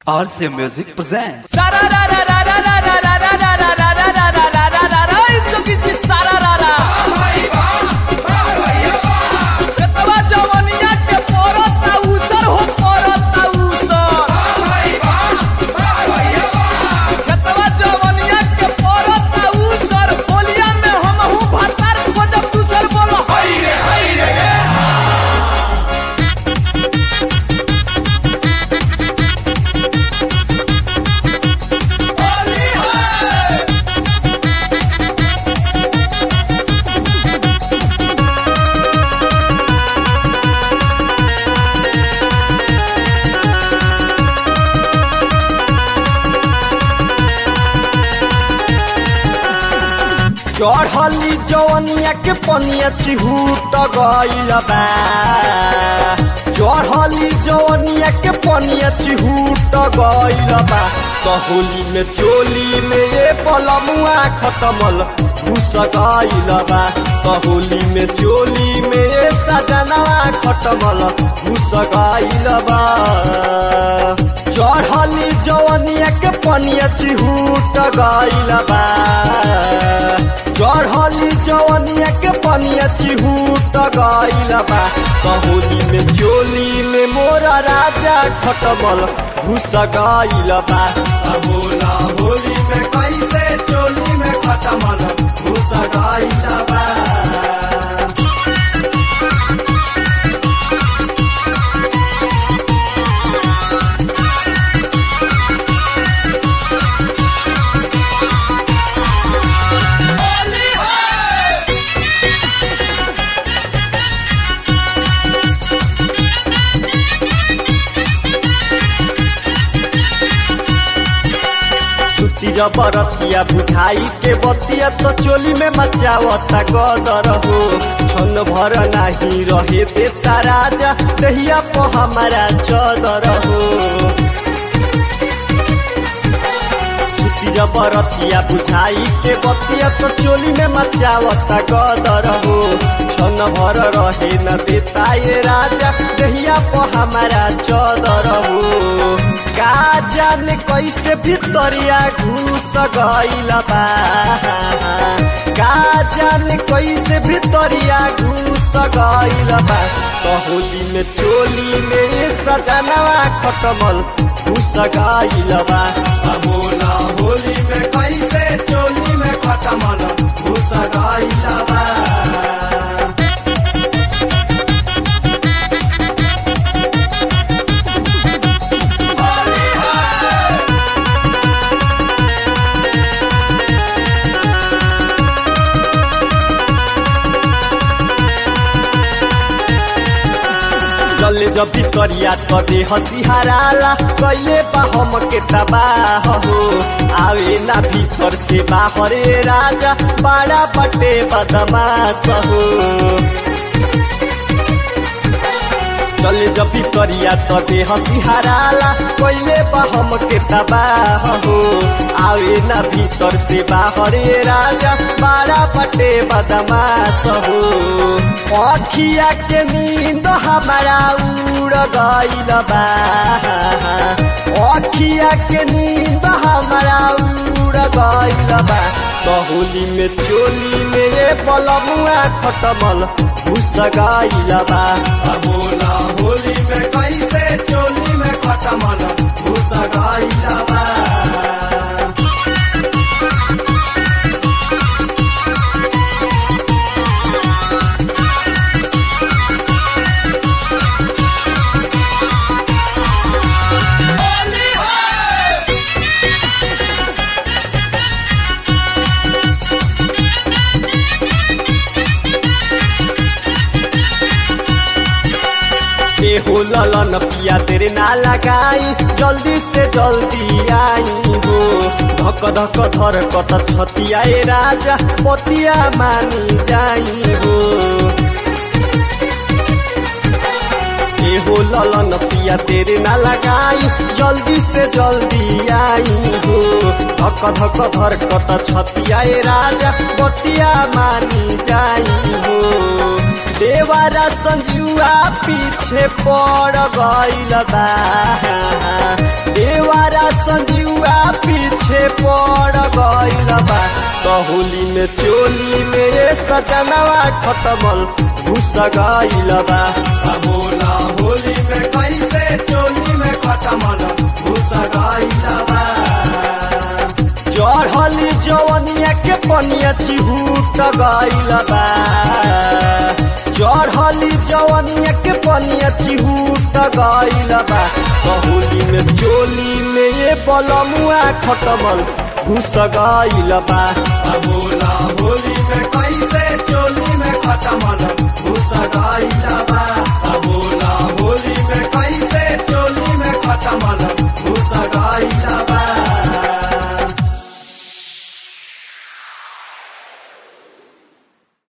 RC Music presents. चढ़ली जवनिया के पनिया चिहूट गइल बा। चढ़ली जवनिया के पनिया चिहूट गइल बा। होली में चोली में ये पलमुआ खटमल घुस गइल बा। होली में चोली में ये सजनवा खटमल घुस गइल बा। चढ़ली जवनिया के पनिया चिहूट गइल बा। चढ़ली जवनिया के पनिया चिहूट गइल बा। होली में चोली में मोरा राजा खटमल घुस गइल बा। बोला होली में कैसे चोली में खटमल घुस गइल बा। जबरतिया बुझाई के बतिया तो चोली में मचावता गदर हो। छन भर नहीं रहे बेटा राजा दहिया को हमारा चदर हो। जबरतिया बुझाई के बतिया तो चोली में मचावता गदर हो। छन भर रहे न बेटा ये राजा दहिया को हमारा चदर हो। का जाने कैसे भितरिया घुस गइल बा। का जाने कैसे भितरिया घुस गइल बा। होली में चोली में सजनवा खटमल घुस गइल बा। बोला होली में कैसे चोली में खटमल घुस गइल बा। चले जब भितरिया तो दे हसी हराला कैले बा हम के तबाह हो। आवे ना भीतर से बाहरे राजा बड़ा बटे बदमाश हो। चले जब भितरिया तो दे हसी हराला कैले बा हम के तबाह हो। आवे ना भीतर से बाहरे राजा बड़ा बटे बदमाश हो। अखिया के नींद हमारा उड़ गइल बा। अखिया के नींद हमारा उड़ गइल बा। होली में चोली में ये पलमुआ खटमल घुस गइल बा। बोला होली में कैसे चोली में खटमल घुस गइल बा। हो ललन पिया तेरे ना लगाई जल्दी से जल्दी आई हो। धक धक धर कत छतिया राजा पतिया मानी जाई हो। हो ललन पिया तेरे ना लगाई जल्दी से जल्दी आई हो। धक धक धर कत छतिया राजा पतिया मानी जाई हो। देवारा संजुआ पीछे पड़ गइल बा। देवा तो होली में चोली में ये सजनवा खटमल घुस गइल बा। बोला होली में कैसे चोली में खटमल घुस गइल बा। चढ़ली जवनिया के पनिया चिहूट गइल बा। चढ़ली जवनिया के पनिया चिहूट गइल बा। होली में चोली में ये बलमुआ खटमल घुस गइल बा। बोला होली में कैसे चोली में खटमल घुस